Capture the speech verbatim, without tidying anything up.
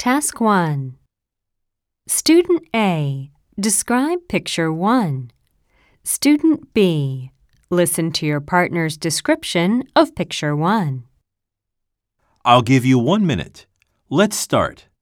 Task one. Student A, describe picture one. Student B, listen to your partner's description of picture one. I'll give you one minute. Let's start.